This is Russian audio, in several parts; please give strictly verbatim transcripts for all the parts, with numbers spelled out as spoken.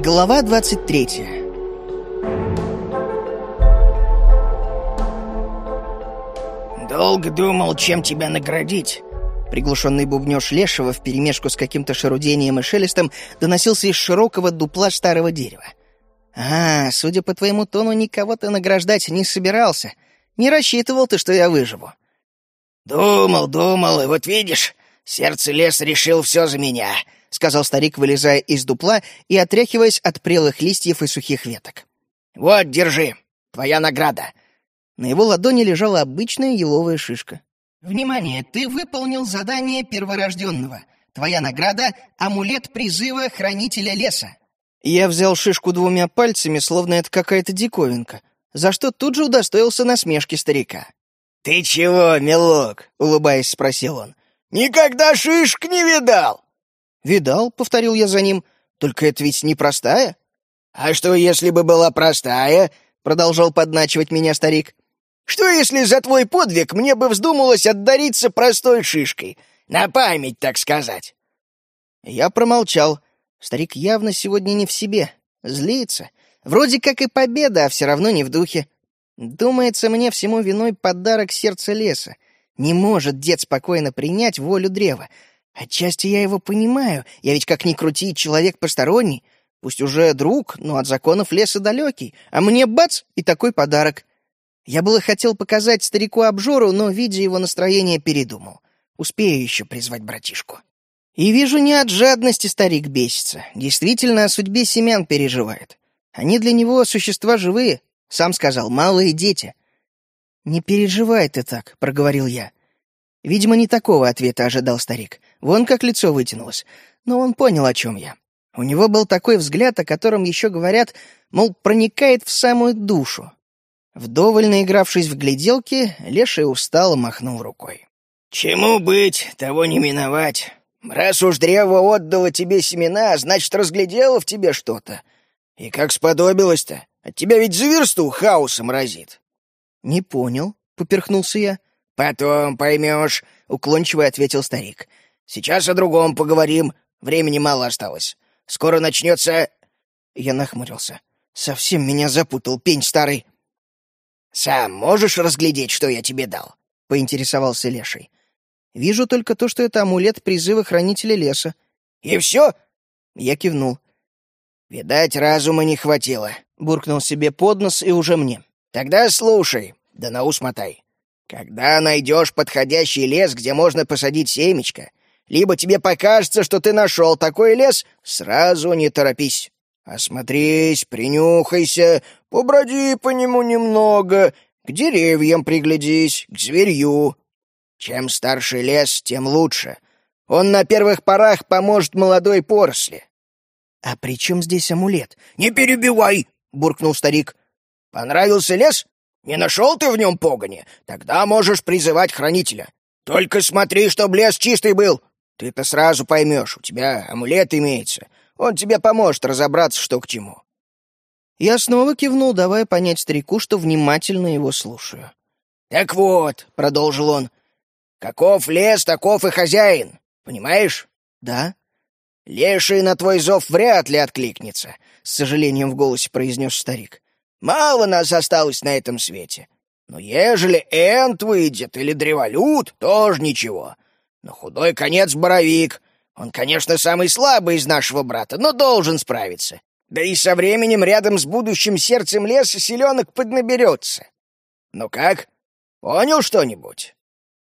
Глава двадцать третья. «Долго думал, чем тебя наградить». Приглушенный бубнёж Лешего вперемешку с каким-то шарудением и шелестом доносился из широкого дупла старого дерева. «А, судя по твоему тону, никого ты награждать не собирался. Не рассчитывал ты, что я выживу». «Думал, думал, и вот видишь, сердце леса решил все за меня», — сказал старик, вылезая из дупла и отряхиваясь от прелых листьев и сухих веток. «Вот, держи, твоя награда». На его ладони лежала обычная еловая шишка. «Внимание! Ты выполнил задание перворожденного. Твоя награда — амулет призыва хранителя леса». Я взял шишку двумя пальцами, словно это какая-то диковинка, за что тут же удостоился насмешки старика. «Ты чего, милок?» — улыбаясь, спросил он. «Никогда шишек не видал?» «Видал», — повторил я за ним, — «только это ведь непростая». «А что, если бы была простая?» — продолжал подначивать меня старик. «Что, если за твой подвиг мне бы вздумалось отдариться простой шишкой? На память, так сказать». Я промолчал. Старик явно сегодня не в себе. Злится. Вроде как и победа, а все равно не в духе. Думается, мне всему виной подарок сердца леса. Не может дед спокойно принять волю древа. Отчасти я его понимаю. Я ведь как ни крути, человек посторонний. Пусть уже друг, но от законов леса далекий. А мне бац, и такой подарок. Я было хотел показать старику обжору, но, видя его настроение, передумал. Успею еще призвать братишку. И вижу, не от жадности старик бесится. Действительно, о судьбе семян переживает. Они для него существа живые. Сам сказал, малые дети. «Не переживай ты так», — проговорил я. Видимо, не такого ответа ожидал старик. Вон как лицо вытянулось. Но он понял, о чем я. У него был такой взгляд, о котором еще говорят, мол, проникает в самую душу. Вдоволь наигравшись в гляделки, Леший устало махнул рукой. «Чему быть, того не миновать. Раз уж древо отдало тебе семена, значит, разглядело в тебе что-то. И как сподобилось-то? От тебя ведь за версту хаосом разит». «Не понял», — поперхнулся я. «Потом поймешь», — уклончиво ответил старик. «Сейчас о другом поговорим. Времени мало осталось. Скоро начнется...» Я нахмурился. «Совсем меня запутал, пень старый». «Сам можешь разглядеть, что я тебе дал?» — поинтересовался Леший. «Вижу только то, что это амулет призыва хранителя леса». «И все?» Я кивнул. «Видать, разума не хватило», — буркнул себе под нос и уже мне. «Тогда слушай, да на ус мотай. Когда найдешь подходящий лес, где можно посадить семечко, либо тебе покажется, что ты нашел такой лес, сразу не торопись. Осмотрись, принюхайся, поброди по нему немного, к деревьям приглядись, к зверью. Чем старше лес, тем лучше. Он на первых порах поможет молодой поросли». «А при чем здесь амулет?» «Не перебивай!» — буркнул старик. «Понравился лес? Не нашел ты в нем погони? Тогда можешь призывать хранителя. Только смотри, чтоб лес чистый был. Ты-то сразу поймешь, у тебя амулет имеется. Он тебе поможет разобраться, что к чему». Я снова кивнул, давая понять старику, что внимательно его слушаю. «Так вот», — продолжил он, — «каков лес, таков и хозяин. Понимаешь?» «Да». «Леший на твой зов вряд ли откликнется», — с сожалением в голосе произнес старик. «Мало нас осталось на этом свете. Но ежели энт выйдет или древолют, тоже ничего. На худой конец боровик. Он, конечно, самый слабый из нашего брата, но должен справиться. Да и со временем рядом с будущим сердцем леса селенок поднаберется. Ну как, понял что-нибудь?»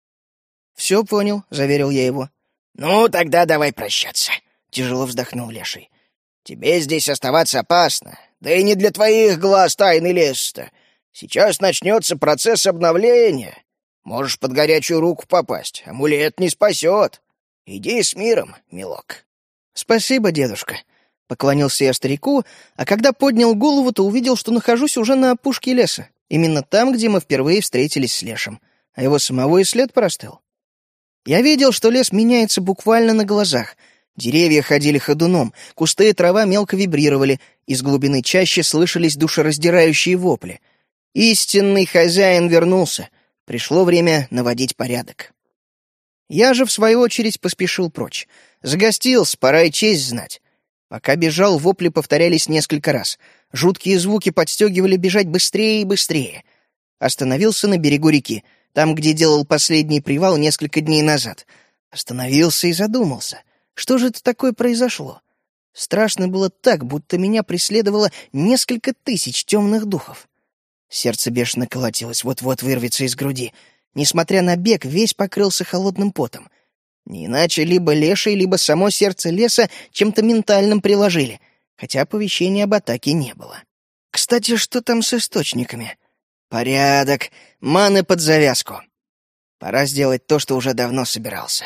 «Все понял», — заверил я его. «Ну, тогда давай прощаться», — тяжело вздохнул Леший. «Тебе здесь оставаться опасно, да и не для твоих глаз тайный лес-то. Сейчас начнется процесс обновления. Можешь под горячую руку попасть, амулет не спасет. Иди с миром, милок». «Спасибо, дедушка», — поклонился я старику, а когда поднял голову, то увидел, что нахожусь уже на опушке леса, именно там, где мы впервые встретились с Лешем, а его самого и след простыл. Я видел, что лес меняется буквально на глазах. Деревья ходили ходуном, кусты и трава мелко вибрировали, из глубины чащи слышались душераздирающие вопли. Истинный хозяин вернулся. Пришло время наводить порядок. Я же, в свою очередь, поспешил прочь. Загостился, пора и честь знать. Пока бежал, вопли повторялись несколько раз. Жуткие звуки подстегивали бежать быстрее и быстрее. Остановился на берегу реки, там, где делал последний привал несколько дней назад. Остановился и задумался. Что же это такое произошло? Страшно было так, будто меня преследовало несколько тысяч темных духов. Сердце бешено колотилось, вот-вот вырвется из груди. Несмотря на бег, весь покрылся холодным потом. Не иначе либо леший, либо само сердце леса чем-то ментальным приложили, хотя оповещения об атаке не было. Кстати, что там с источниками? Порядок, маны под завязку. Пора сделать то, что уже давно собирался.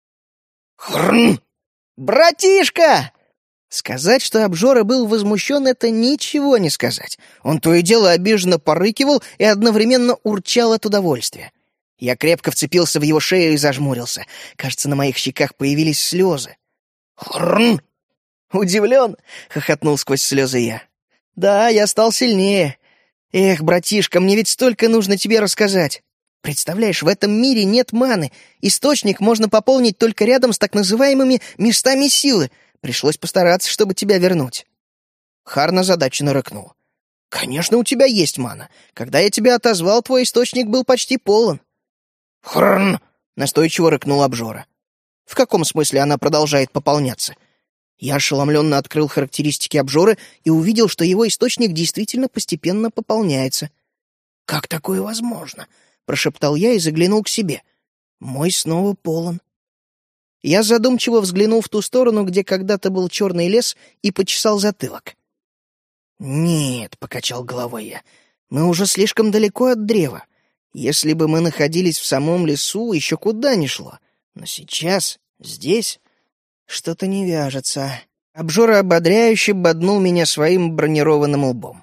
Хрн! Братишка! Сказать, что обжора был возмущен, это ничего не сказать. Он то и дело обиженно порыкивал и одновременно урчал от удовольствия. Я крепко вцепился в его шею и зажмурился. Кажется, на моих щеках появились слезы. «Хрн!» «Удивлен?» — хохотнул сквозь слезы я. «Да, я стал сильнее. Эх, братишка, мне ведь столько нужно тебе рассказать. Представляешь, в этом мире нет маны. Источник можно пополнить только рядом с так называемыми местами силы. Пришлось постараться, чтобы тебя вернуть». Харн озадаченно рыкнул. «Конечно, у тебя есть мана. Когда я тебя отозвал, твой источник был почти полон». «Хрн!» — настойчиво рыкнул обжора. «В каком смысле она продолжает пополняться?» Я ошеломленно открыл характеристики обжоры и увидел, что его источник действительно постепенно пополняется. «Как такое возможно?» — прошептал я и заглянул к себе. «Мой снова полон». Я задумчиво взглянул в ту сторону, где когда-то был черный лес, и почесал затылок. «Нет», — покачал головой я, — «мы уже слишком далеко от древа. Если бы мы находились в самом лесу, еще куда ни шло. Но сейчас, здесь, что-то не вяжется». Обжора ободряюще боднул меня своим бронированным лбом.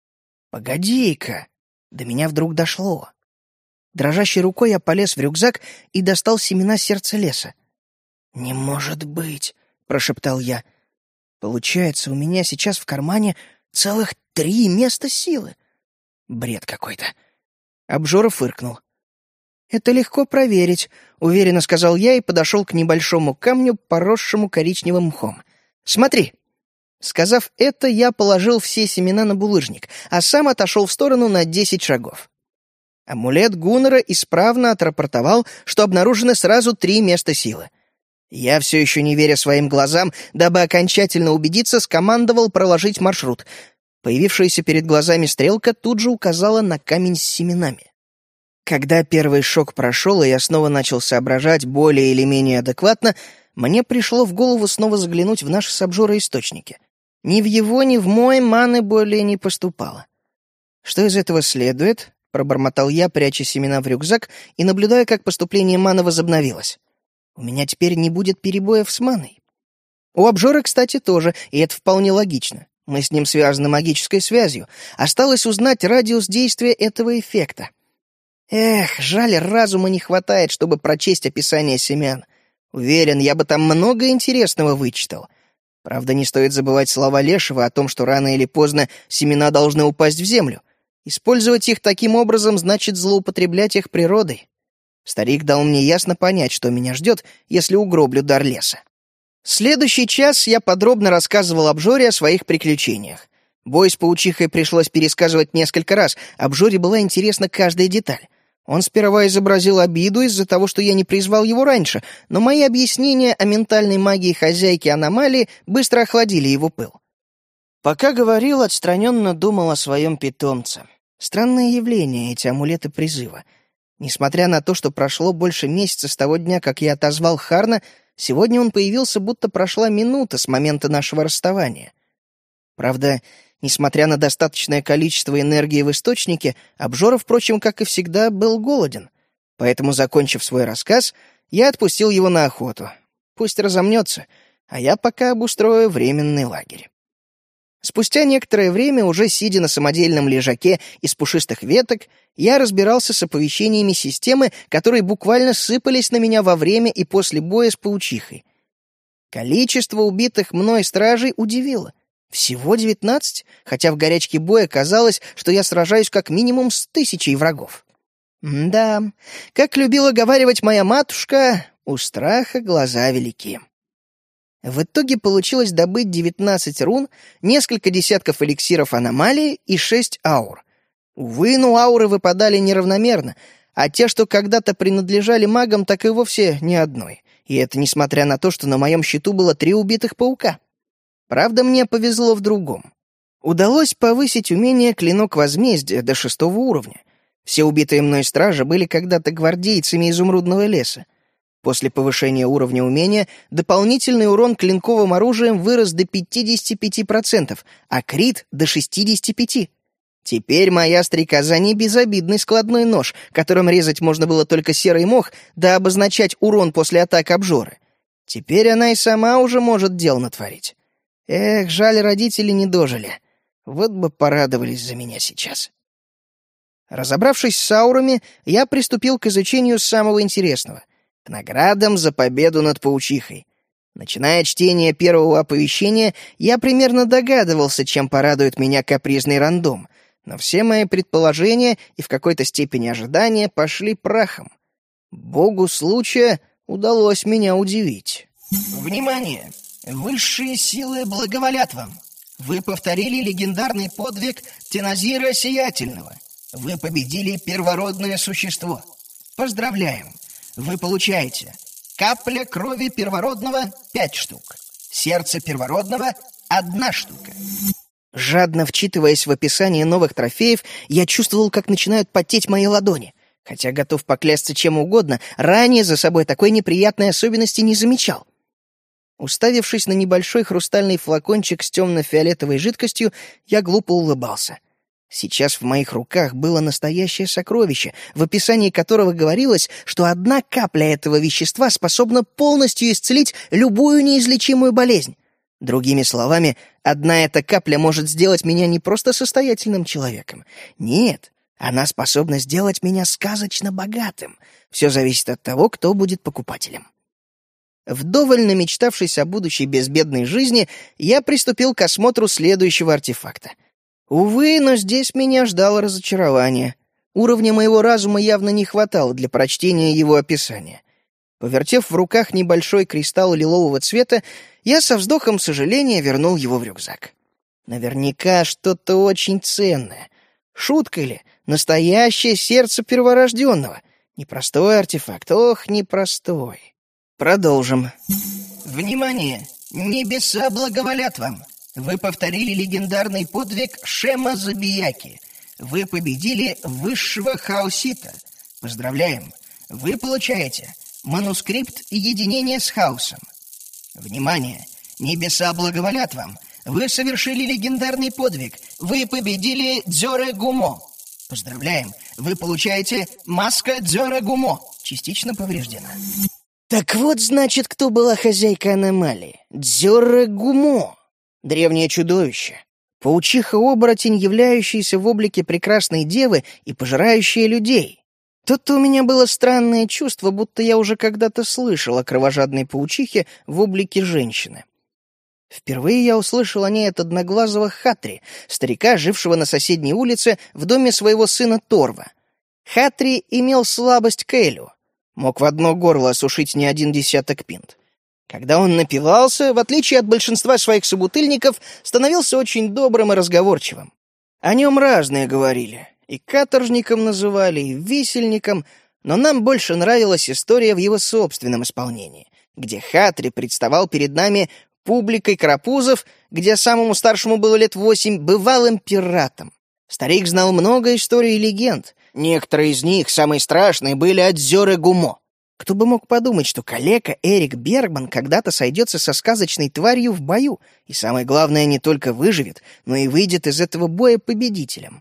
«Погоди-ка!» До меня вдруг дошло. Дрожащей рукой я полез в рюкзак и достал семена сердца леса. «Не может быть!» — прошептал я. «Получается, у меня сейчас в кармане целых три места силы. Бред какой-то». Обжора фыркнул. «Это легко проверить», — уверенно сказал я и подошел к небольшому камню, поросшему коричневым мхом. «Смотри». Сказав это, я положил все семена на булыжник, а сам отошел в сторону на десять шагов. Амулет Гуннера исправно отрапортовал, что обнаружено сразу три места силы. Я, все еще не веря своим глазам, дабы окончательно убедиться, скомандовал проложить маршрут. Появившаяся перед глазами стрелка тут же указала на камень с семенами. Когда первый шок прошел, и я снова начал соображать более или менее адекватно, мне пришло в голову снова заглянуть в наши с обжорой источники. Ни в его, ни в мой маны более не поступало. «Что из этого следует?» — пробормотал я, пряча семена в рюкзак и наблюдая, как поступление маны возобновилось. «У меня теперь не будет перебоев с маной». У обжора, кстати, тоже, и это вполне логично. Мы с ним связаны магической связью. Осталось узнать радиус действия этого эффекта. Эх, жаль, разума не хватает, чтобы прочесть описание семян. Уверен, я бы там много интересного вычитал. Правда, не стоит забывать слова Лешего о том, что рано или поздно семена должны упасть в землю. Использовать их таким образом значит злоупотреблять их природой. Старик дал мне ясно понять, что меня ждет, если угроблю дар леса. Следующий час я подробно рассказывал обжоре о своих приключениях. Бой с паучихой пришлось пересказывать несколько раз, обжоре была интересна каждая деталь. Он сперва изобразил обиду из-за того, что я не призвал его раньше, но мои объяснения о ментальной магии хозяйки аномалии быстро охладили его пыл. Пока говорил, отстраненно думал о своем питомце. Странное явление эти амулеты призыва. Несмотря на то, что прошло больше месяца с того дня, как я отозвал Харна, сегодня он появился, будто прошла минута с момента нашего расставания. Правда, несмотря на достаточное количество энергии в источнике, обжора, впрочем, как и всегда, был голоден. Поэтому, закончив свой рассказ, я отпустил его на охоту. Пусть разомнется, а я пока обустрою временный лагерь. Спустя некоторое время, уже сидя на самодельном лежаке из пушистых веток, я разбирался с оповещениями системы, которые буквально сыпались на меня во время и после боя с паучихой. Количество убитых мной стражей удивило. Всего девятнадцать, хотя в горячке боя казалось, что я сражаюсь как минимум с тысячей врагов. Да, как любила говаривать моя матушка, у страха глаза велики. В итоге получилось добыть девятнадцать рун, несколько десятков эликсиров аномалии и шесть аур. Увы, но ауры выпадали неравномерно, а те, что когда-то принадлежали магам, так и вовсе ни одной. И это несмотря на то, что на моем счету было три убитых паука. Правда, мне повезло в другом. Удалось повысить умение «Клинок возмездия» до шестого уровня. Все убитые мной стражи были когда-то гвардейцами изумрудного леса. После повышения уровня умения дополнительный урон клинковым оружием вырос до пятидесяти пяти процентов, а крит — до шестидесяти пяти процентов. Теперь моя стрекоза не безобидный складной нож, которым резать можно было только серый мох, да обозначать урон после атак обжоры. Теперь она и сама уже может дел натворить. Эх, жаль, родители не дожили. Вот бы порадовались за меня сейчас. Разобравшись с аурами, я приступил к изучению самого интересного — к наградам за победу над паучихой. Начиная чтение первого оповещения, я примерно догадывался, чем порадует меня капризный рандом, но все мои предположения и в какой-то степени ожидания пошли прахом. Богу случая удалось меня удивить. Внимание! Высшие силы благоволят вам. Вы повторили легендарный подвиг Теназира Сиятельного. Вы победили первородное существо. Поздравляем! Вы получаете капля крови первородного — пять штук, сердце первородного — одна штука. Жадно вчитываясь в описание новых трофеев, я чувствовал, как начинают потеть мои ладони. Хотя готов поклясться чем угодно, ранее за собой такой неприятной особенности не замечал. Уставившись на небольшой хрустальный флакончик с темно-фиолетовой жидкостью, я глупо улыбался. Сейчас в моих руках было настоящее сокровище, в описании которого говорилось, что одна капля этого вещества способна полностью исцелить любую неизлечимую болезнь. Другими словами, одна эта капля может сделать меня не просто состоятельным человеком. Нет, она способна сделать меня сказочно богатым. Все зависит от того, кто будет покупателем. Вдоволь намечтавшись о будущей безбедной жизни, я приступил к осмотру следующего артефакта. Увы, но здесь меня ждало разочарование. Уровня моего разума явно не хватало для прочтения его описания. Повертев в руках небольшой кристалл лилового цвета, я со вздохом сожаления вернул его в рюкзак. Наверняка что-то очень ценное. Шутка ли? Настоящее сердце перворожденного. Непростой артефакт, ох, непростой. Продолжим. Внимание! Небеса благоволят вам. Вы повторили легендарный подвиг Шема Забияки. Вы победили высшего хаосита. Поздравляем! Вы получаете манускрипт и единение с хаосом. Внимание! Небеса благоволят вам. Вы совершили легендарный подвиг. Вы победили Дзёре Гумо. Поздравляем! Вы получаете маска Дзёре Гумо. Частично повреждена. Так вот, значит, кто была хозяйкой аномалии. Дзёре Гумо. Древнее чудовище. Паучиха-оборотень, являющаяся в облике прекрасной девы и пожирающая людей. Тут-то у меня было странное чувство, будто я уже когда-то слышал о кровожадной паучихе в облике женщины. Впервые я услышал о ней от одноглазого Хатри, старика, жившего на соседней улице в доме своего сына Торва. Хатри имел слабость к элю, мог в одно горло осушить не один десяток пинт. Когда он напивался, в отличие от большинства своих собутыльников, становился очень добрым и разговорчивым. О нем разные говорили. И каторжником называли, и висельником, но нам больше нравилась история в его собственном исполнении, где Хатри представал перед нами публикой карапузов, где самому старшему было лет восемь, бывалым пиратом. Старик знал много историй и легенд. Некоторые из них, самые страшные, были от Дзёре Гумо. Кто бы мог подумать, что калека Эрик Бергман когда-то сойдется со сказочной тварью в бою, и, самое главное, не только выживет, но и выйдет из этого боя победителем.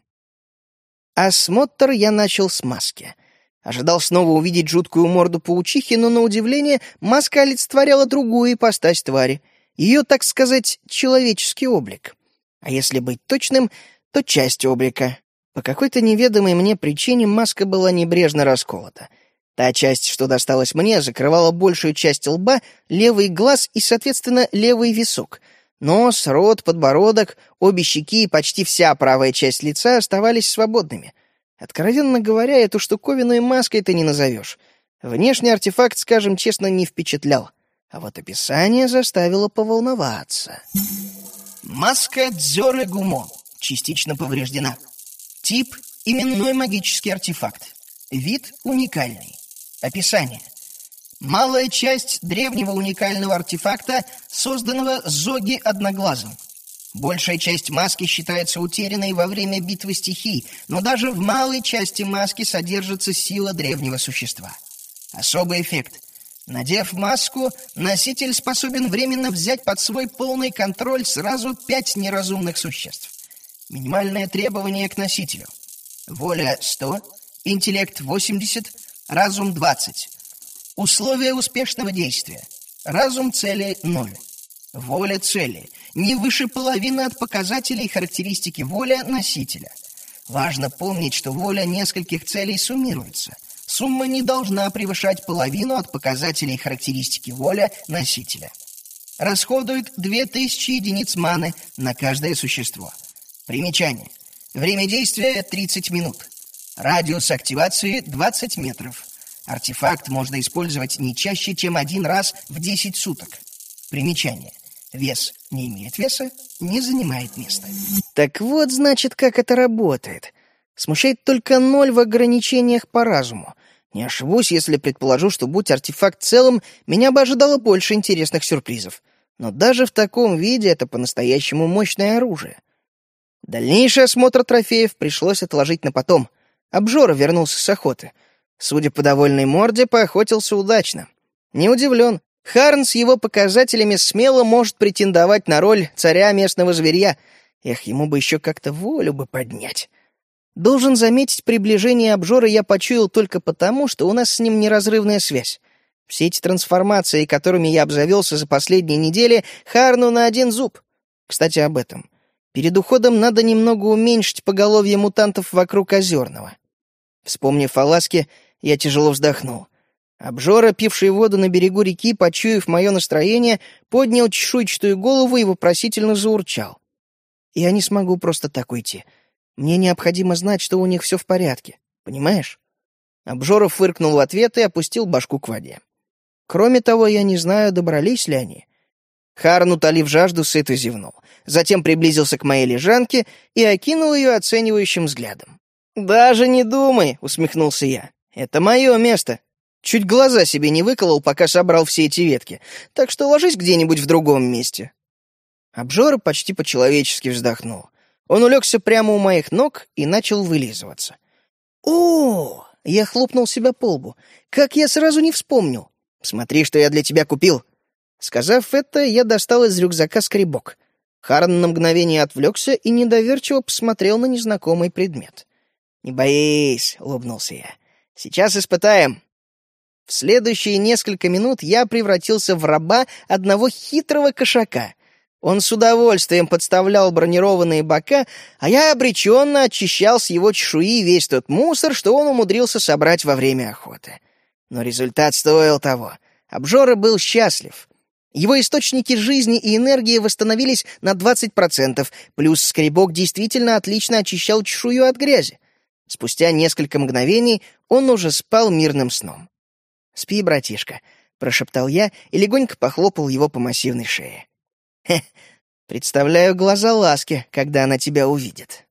Осмотр я начал с маски. Ожидал снова увидеть жуткую морду паучихи, но, на удивление, маска олицетворяла другую ипостась твари. Ее, так сказать, человеческий облик. А если быть точным, то часть облика. По какой-то неведомой мне причине маска была небрежно расколота. Та часть, что досталась мне, закрывала большую часть лба, левый глаз и, соответственно, левый висок. Нос, рот, подбородок, обе щеки и почти вся правая часть лица оставались свободными. Откровенно говоря, эту штуковину и маской ты не назовешь. Внешний артефакт, скажем честно, не впечатлял. А вот описание заставило поволноваться. Маска Дзёрэ Гумо частично повреждена. Тип – именной магический артефакт. Вид – уникальный. Описание. Малая часть древнего уникального артефакта, созданного Зоги Одноглазым. Большая часть маски считается утерянной во время битвы стихий, но даже в малой части маски содержится сила древнего существа. Особый эффект. Надев маску, носитель способен временно взять под свой полный контроль сразу пять неразумных существ. Минимальное требование к носителю. Воля сто, интеллект восемьдесят, разум двадцать. Условия успешного действия. Разум цели ноль. Воля цели не выше половины от показателей характеристики воля носителя. Важно помнить, что воля нескольких целей суммируется. Сумма не должна превышать половину от показателей характеристики воля носителя. Расходует две тысячи единиц маны на каждое существо. Примечание. Время действия тридцать минут. Радиус активации двадцать метров. Артефакт можно использовать не чаще, чем один раз в десять суток. Примечание. Вес не имеет веса, не занимает места. Так вот, значит, как это работает. Смущает только ноль в ограничениях по разуму. Не ошибусь, если предположу, что, будь артефакт целым, меня бы ожидало больше интересных сюрпризов. Но даже в таком виде это по-настоящему мощное оружие. Дальнейший осмотр трофеев пришлось отложить на потом. Обжора вернулся с охоты. Судя по довольной морде, поохотился удачно. Не удивлен. Харн с его показателями смело может претендовать на роль царя местного зверья. Эх, ему бы еще как-то волю бы поднять. Должен заметить, приближение обжора я почуял только потому, что у нас с ним неразрывная связь. Все эти трансформации, которыми я обзавелся за последние недели, Харну на один зуб. Кстати, об этом. Перед уходом надо немного уменьшить поголовье мутантов вокруг Озерного. Вспомнив о ласке, я тяжело вздохнул. Обжора, пивший воду на берегу реки, почуяв мое настроение, поднял чешуйчатую голову и вопросительно заурчал. Я не смогу просто так уйти. Мне необходимо знать, что у них все в порядке. Понимаешь? Обжора фыркнул в ответ и опустил башку к воде. Кроме того, я не знаю, добрались ли они. Харн, утолив жажду, сыто зевнул. Затем приблизился к моей лежанке и окинул ее оценивающим взглядом. «Даже не думай», — усмехнулся я. «Это мое место. Чуть глаза себе не выколол, пока собрал все эти ветки. Так что ложись где-нибудь в другом месте». Обжора почти по-человечески вздохнул. Он улегся прямо у моих ног и начал вылизываться. «О!» — я хлопнул себя по лбу. «Как я сразу не вспомнил! Смотри, что я для тебя купил!» Сказав это, я достал из рюкзака скребок. Харн на мгновение отвлекся и недоверчиво посмотрел на незнакомый предмет. «Не боись!» — улыбнулся я. «Сейчас испытаем!» В следующие несколько минут я превратился в раба одного хитрого кошака. Он с удовольствием подставлял бронированные бока, а я обреченно очищал с его чешуи весь тот мусор, что он умудрился собрать во время охоты. Но результат стоил того. Обжора был счастлив. Его источники жизни и энергии восстановились на двадцать процентов, плюс скребок действительно отлично очищал чешую от грязи. Спустя несколько мгновений он уже спал мирным сном. «Спи, братишка», — прошептал я и легонько похлопал его по массивной шее. «Хе, представляю глаза ласки, когда она тебя увидит».